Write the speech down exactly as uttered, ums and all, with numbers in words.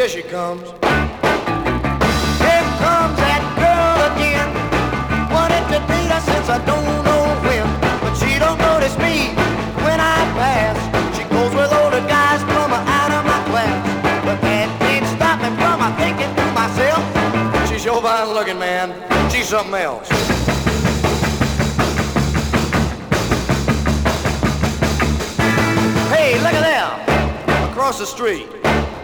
Here she comes. Here comes that girl again. Wanted to date her since I don't know when, but she don't notice me when I pass. She goes with older guys from out of my class, but that can't stop me from my thinking to myself. She's sure fine looking, man. She's something else. Hey, look at them across the street.